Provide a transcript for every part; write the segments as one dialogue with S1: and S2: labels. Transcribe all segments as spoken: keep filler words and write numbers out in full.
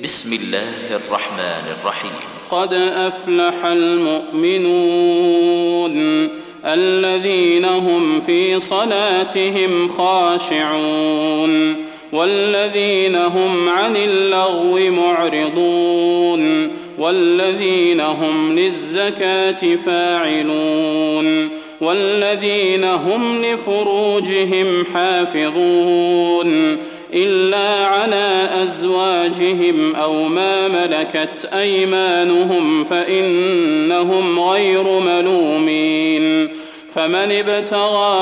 S1: بسم الله الرحمن الرحيم.
S2: قد أفلح المؤمنون الذين هم في صلاتهم خاشعون والذين هم عن اللغو معرضون والذين هم للزكاة فاعلون والذين هم لفروجهم حافظون إلا على أزواجهم أو ما ملكت أيمانهم فإنهم غير ملومين فمن ابتغى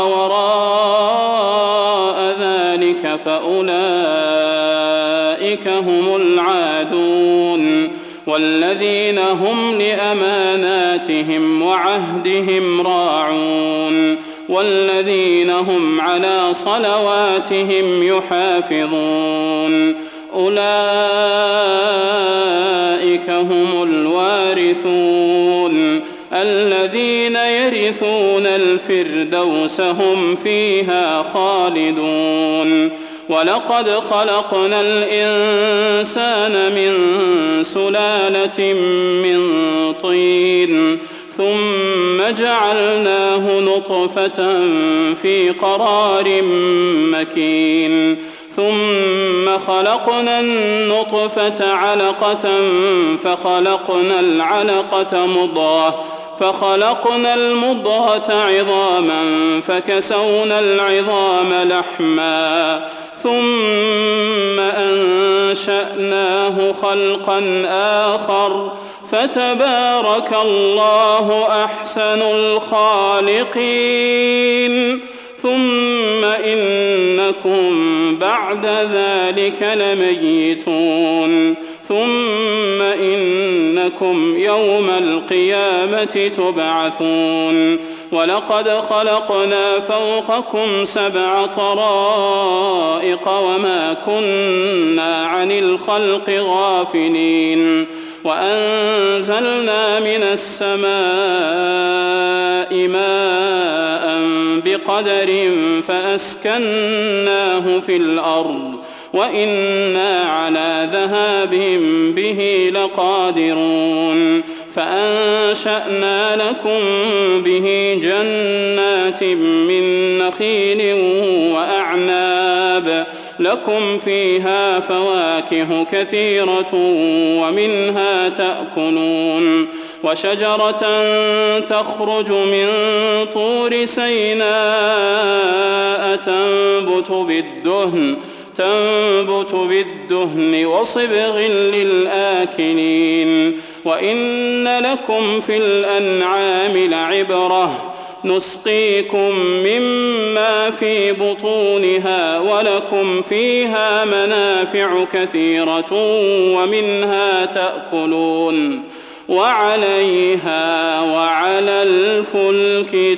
S2: وراء ذلك فأولئك هم العادون والذين هم لأماناتهم وعهدهم راعون والذين هم على صلواتهم يحافظون أولئك هم الوارثون الذين يرثون الفردوس هم فيها خالدون ولقد خلقنا الإنسان من سلالة من طين ثم جعلناه نطفة في قرار مكين ثم خلقنا النطفة علقة فخلقنا العلقة مضغة فخلقنا المضغة عظاما فكسونا العظام لحما ثم أنشأناه خلقا آخر فتبارك الله أحسن الخالقين ثم إنكم بعد ذلك لميتون ثم إنكم يوم القيامة تبعثون ولقد خلقنا فوقكم سبع طرائق وما كنا عن الخلق غافلين وأنزلنا من السماء ماء بقدر فأسكناه في الأرض وإنا على ذهاب به لقادرون فأنشأنا لكم به جنات من نخيل وأعناب لكم فيها فواكه كثيرة ومنها تأكلون وشجرة تخرج من طور سيناء تنبت بالدهن تنبت بالدهن وصبغ للآكلين وإن لكم في الأنعام لعبرة نسقيكم مما في بطونها ولكم فيها منافع كثيرة ومنها تأكلون وعليها وعلى الفلك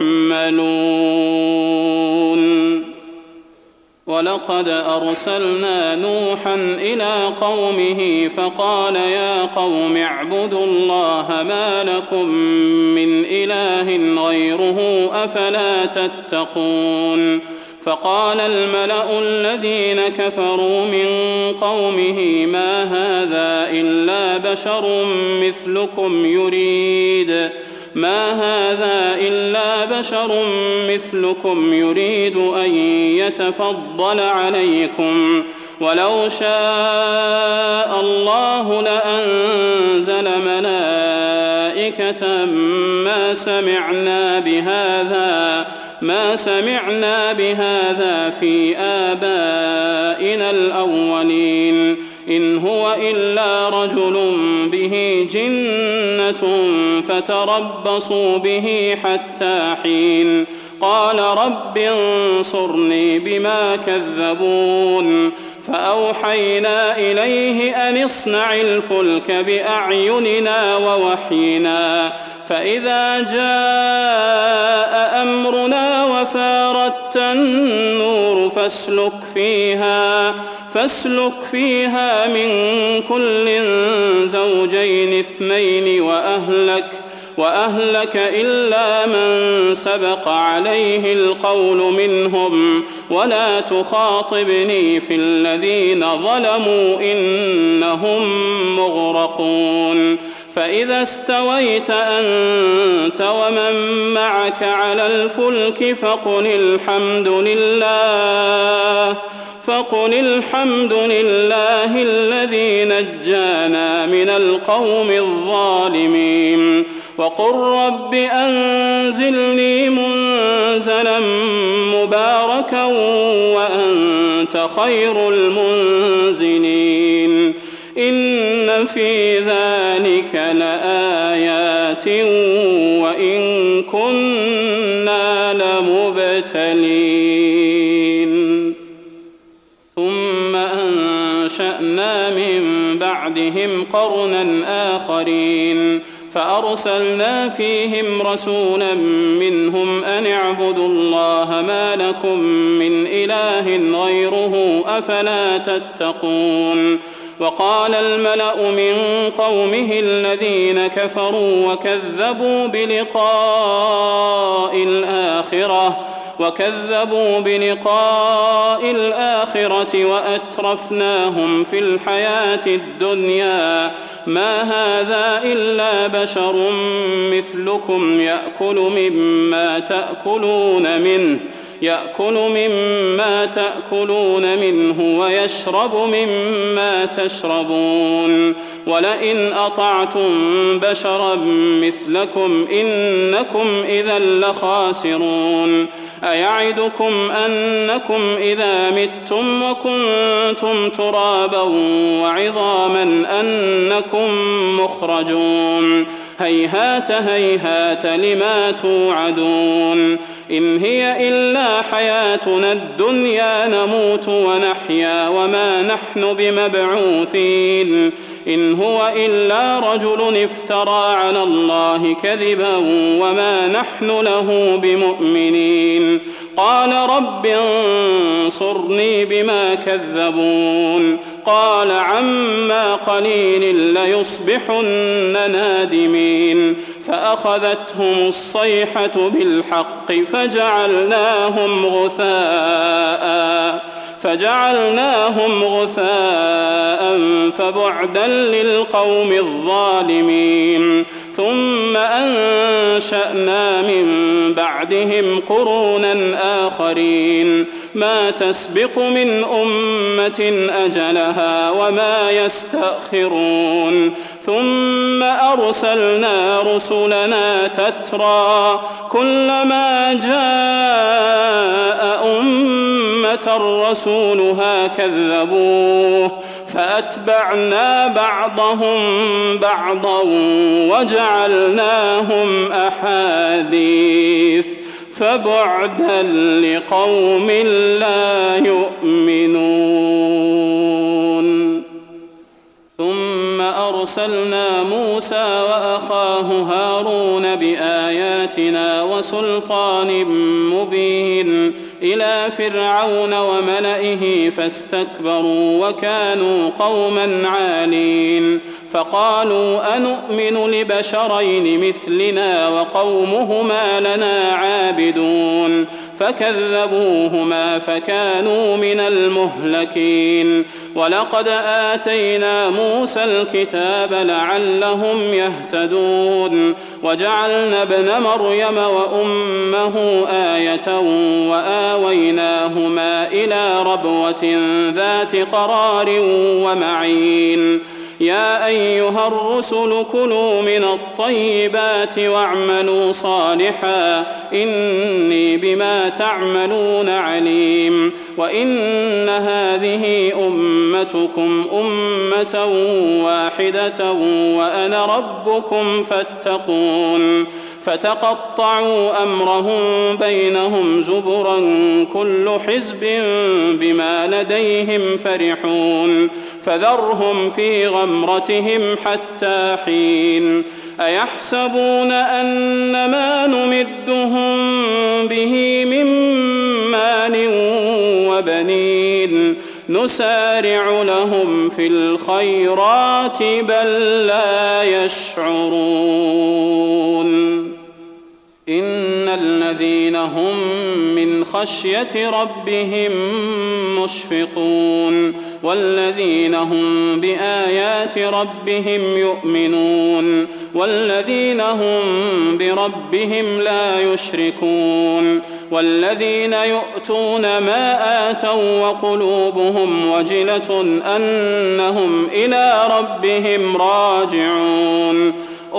S2: تحملون ولقد أرسلنا نوحا إلى قومه فقال يا قوم اعبدوا الله ما لكم من إله غيره أفلا تتقون فقال الملأ الذين كفروا من قومه ما هذا إلا بشر مثلكم يريد ما هذا إلا بشر مثلكم يريد أن يتفضل عليكم ولو شاء الله لأنزل ملائكة ما سمعنا بهذا ما سمعنا بهذا في آبائنا الأولين إن هو إلا رجل به جنة فتربصوا به حتى حين قال رب انصرني بما كذبون فأوحينا إليه أن اصنع الفلك بأعيننا ووحينا فإذا جاء أمرنا وفارت النور فاسلك فيها فاسلك فيها من كل زوجين اثنين وأهلك وأهلك إلا من سبق عليه القول منهم ولا تخاطبني في الذين ظلموا إنهم مغرقون فإذا استويت أنت ومن معك على الفلك فقل الحمد لله فقل الحمد لله الذي نجانا من القوم الظالمين وقل رب أنزلني منزلا مباركا وأنت خير المنزلين إن في ذلك لآيات وإن كنا لمبتلين ثم أنشأنا من بعدهم قرنا آخرين فأرسلنا فيهم رسولا منهم أن اعبدوا الله ما لكم من إله غيره أفلا تتقون وقال الملأ من قومه الذين كفروا وكذبوا بلقاء الآخرة وكذبوا بلقاء الآخرة وأترفناهم في الحياة الدنيا ما هذا إلا بشر مثلكم يأكل مما تأكلون منه يأكل مما تأكلون منه ويشرب مما تشربون ولئن أطعتم بشرا مثلكم إنكم إذا لخاسرون أيعدكم أنكم إذا متم وكنتم ترابا وعظاما أنكم مخرجون هيهات هيهات لما توعدون إن هي إلا حياتنا الدنيا نموت ونحيا وما نحن بمبعوثين إن هو إلا رجل افترى على الله كذبا وما نحن له بمؤمنين قال رب انصرني بما كذبون قال عما قليل ليصبحن نادمين فأخذتهم الصيحة بالحق فجعلناهم غثاء فجعلناهم غثاء فبعدا للقوم الظالمين ثم أنشأنا من بعدهم قرونا آخرين ما تسبق من أمة أجلها وما يستأخرون ثم أرسلنا رسلنا تترى كلما جاء أمة رسولها كذبوه فأتبعنا بعضهم بعضا وجعلناهم أحاديث فبعدا لقوم لا يؤمنون ثم أرسلنا موسى وأخاه هارون بآياتنا وسلطان مبين إلى فرعون وملئه فاستكبروا وكانوا قوما عالين فقالوا أنؤمن لبشرين مثلنا وقومهما لنا عابدون فكذبوهما فكانوا من المهلكين ولقد آتينا موسى الكتاب لعلهم يهتدون وجعلنا ابن مريم وأمه آية وآويناهما إلى ربوة ذات قرار ومعين يا أيها الرسل كلوا من الطيبات واعملوا صالحا إني بما تعملون عليم وإن هذه أمتكم أمة واحدة وأنا ربكم فاتقون فتقطعوا أمرهم بينهم زبرا كل حزب بما لديهم فرحون فذرهم في غمرتهم حتى حين أيحسبون أن ما نمدهم به من مال وبنين نسارع لهم في الخيرات بل لا يشعرون إن الذين هم من خشية ربهم مشفقون والذين هم بآيات ربهم يؤمنون والذين هم بربهم لا يشركون والذين يؤتون ما آتوا وقلوبهم وجلة أنهم إلى ربهم راجعون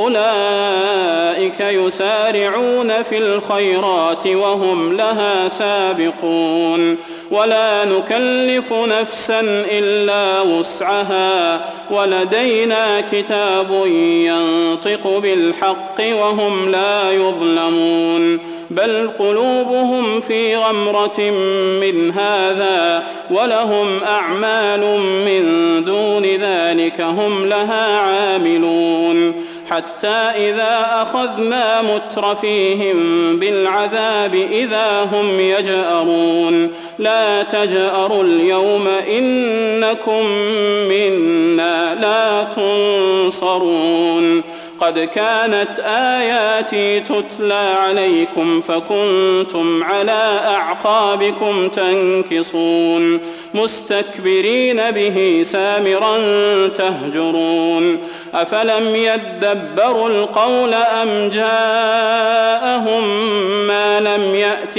S2: أولئك يسارعون في الخيرات وهم لها سابقون ولا نكلف نفسا إلا وسعها ولدينا كتاب ينطق بالحق وهم لا يظلمون بل قلوبهم في غمرة من هذا ولهم أعمال من دون ذلك هم لها عاملون حتى إذا أخذنا مترفيهم بالعذاب إذا هم يجأرون لا تجأروا اليوم إنكم منا لا تنصرون قد كانت آياتي تتلى عليكم فكنتم على أعقابكم تنكصون مستكبرين به سامرا تهجرون أفلم يدبروا القول أم جاءهم ما لم يأت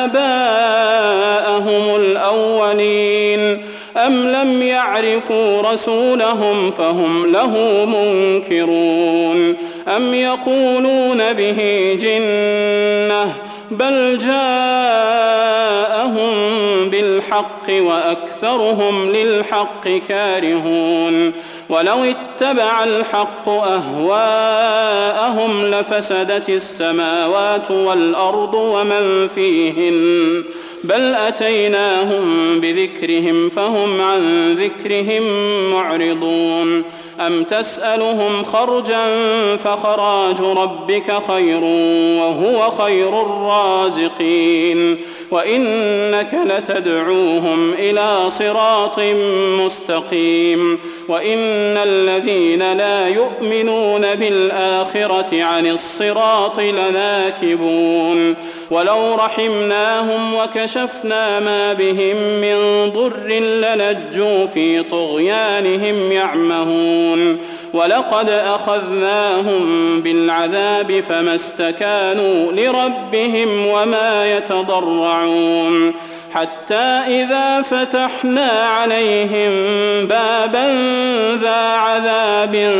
S2: آباءهم الأولين أم لم يعرفوا رسولهم فهم له منكرون أم يقولون به جنة بل جاءهم بالحق وأكثرهم للحق كارهون ولو اتبع الحق أهواءهم لفسدت السماوات والأرض ومن فيهن بل أتيناهم بذكرهم فهم عن ذكرهم معرضون أم تسألهم خرجا فخراج ربك خير وهو خير الرازقين وإنك لتدعوهم إلى صراط مستقيم وإن الذين لا يؤمنون بالآخرة عن الصراط لناكبون ولو رحمناهم وكشفنا ما بهم من ضر للجوا في طغيانهم يعمهون ولقد أخذناهم بالعذاب فما استكانوا لربهم وما يتضرعون حتى إذا فتحنا عليهم بابا ذا عذاب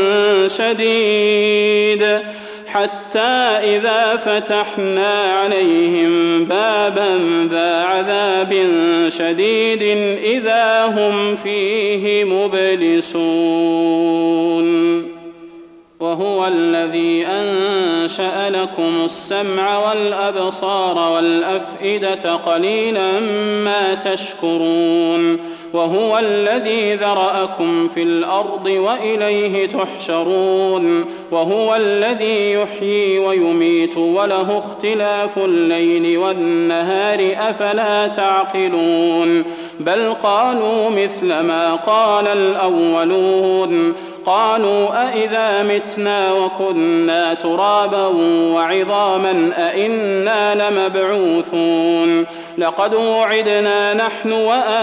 S2: شديد حتى إذا فتحنا عليهم بابا ذا عذاب شديد إذا هم فيه مبلسون وهو الذي أنشأ لكم السمع والأبصار والأفئدة قليلا ما تشكرون وهو الذي ذرأكم في الأرض وإليه تحشرون وهو الذي يحيي ويميت وله اختلاف الليل والنهار أفلا تعقلون بل قالوا مثل ما قال الأولون قالوا أئذا متنا وكنا ترابا وعظاما أئنا لمبعوثون لقد وعدنا نحن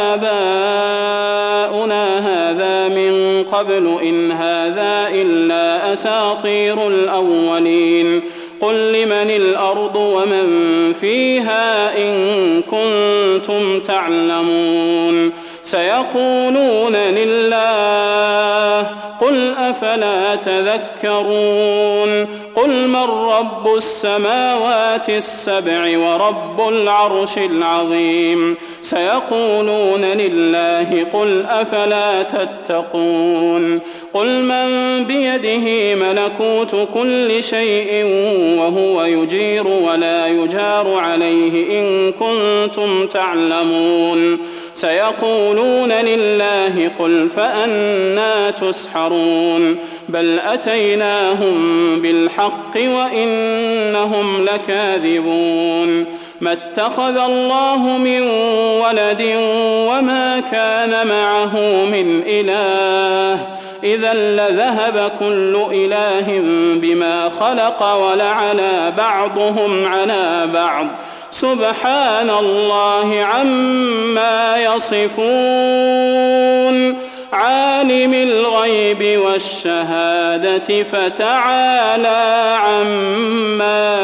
S2: وآباؤنا هذا من قبل إن هذا إلا أساطير الأولين قل لمن الأرض ومن فيها إن كنتم تعلمون سيقولون لله قل أفلا تذكرون قل من رب السماوات السبع ورب العرش العظيم سيقولون لله قل أفلا تتقون قل من بيده ملكوت كل شيء وهو يجير ولا يجار عليه إن كنتم تعلمون سيقولون لله قل فأنى تسحرون بل أتيناهم بالحق وإنهم لكاذبون ما اتخذ الله من ولد وما كان معه من إله إذا لذهب كل إله بما خلق ولعلى بعضهم على بعض سبحان الله عما يصفون عالم الغيب والشهادة فتعالى عما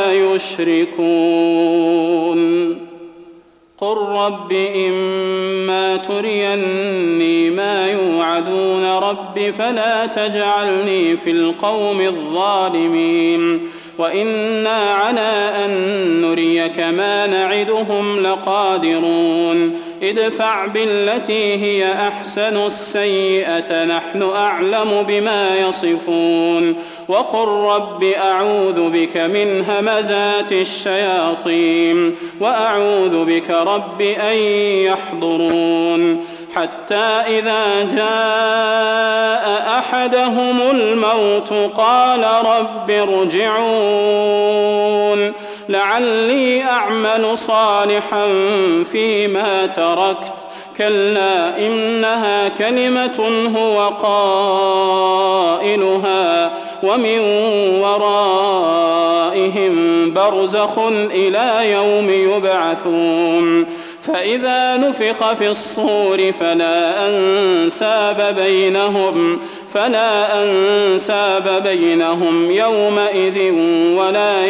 S2: يشركون قل رب إما تريني ما يوعدون رب فلا تجعلني في القوم الظالمين وإنا على أن نريك ما نعدهم لقادرون ادفع بالتي هي أحسن السيئة نحن أعلم بما يصفون وقل رب أعوذ بك من همزات الشياطين وأعوذ بك رب أن يحضرون حتى إذا جاء أحدهم الموت قال رب ارجعون لعلي أعمل صالحا فيما تركت كلا إنها كلمة هو قائلها ومن ورائهم برزخ إلى يوم يبعثون فإذا نفخ في الصور فلا أنساب بينهم فلا أنساب بينهم يومئذ ولا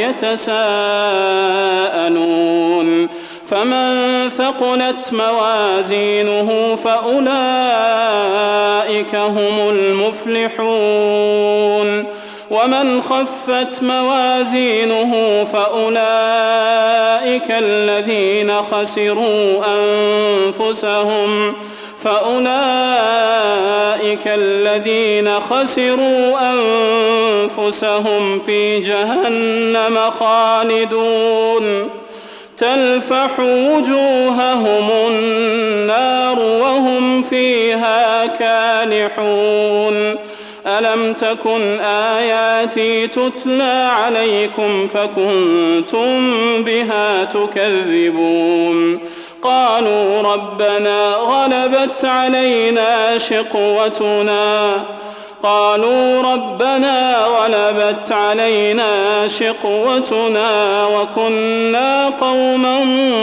S2: يتساءلون فمن ثقلت موازينه فأولئك هم المفلحون ومن خفت موازينه فأولئك الذين خسروا أنفسهم فأولئك الذين خسروا أنفسهم في جهنم خالدون تلفح وجوههم النار وهم فيها كالحون ألم تكن آياتي تتلى عليكم فكنتم بها تكذبون قالوا ربنا غلبت علينا شقوتنا قالوا ربنا غلبت علينا شقوتنا وكنا قوما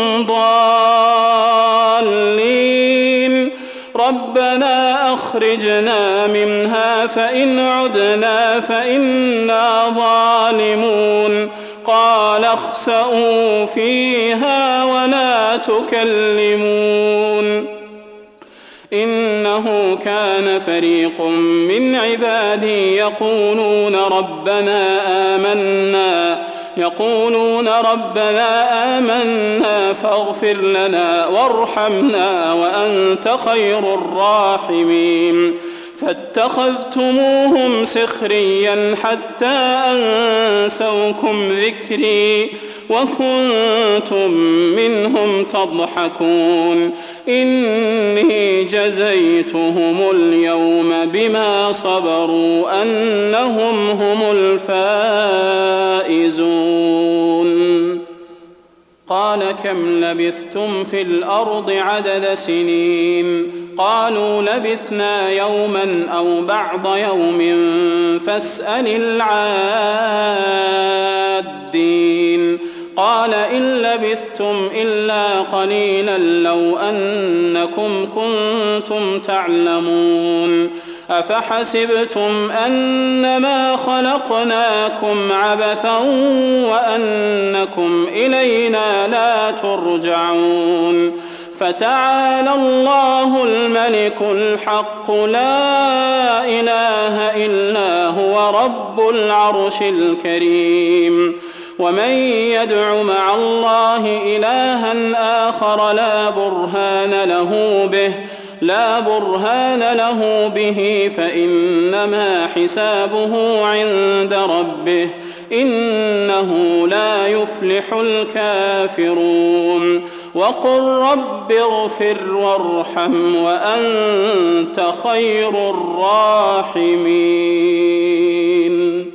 S2: ضالين ربنا أخرجنا منها فإن عدنا فإنا ظالمون قال اخسئوا فيها ولا تكلمون إنه كان فريق من عبادي يقولون ربنا آمنا يقولون ربنا آمنا فاغفر لنا وارحمنا وأنت خير الراحمين فاتخذتموهم سخريا حتى أنسوكم ذكري وكنتم منهم تضحكون إني جزيتهم اليوم بما صبروا أنهم هم الفائزون قال كم لبثتم في الأرض عدد سنين قالوا لبثنا يوما أو بعض يوم فاسأل العادين قال إن لبثتم إلا قليلا لو أنكم كنتم تعلمون أفحسبتم أنما خلقناكم عبثا وأنكم إلينا لا ترجعون فتعالى الله الملك الحق لا إله إلا هو رب العرش الكريم ومن يدع مع الله إلها آخر لا برهان له به لا برهان له به فإنما حسابه عند ربه إنه لا يفلح الكافرون وقل رب اغفر وارحم وأنت خير الراحمين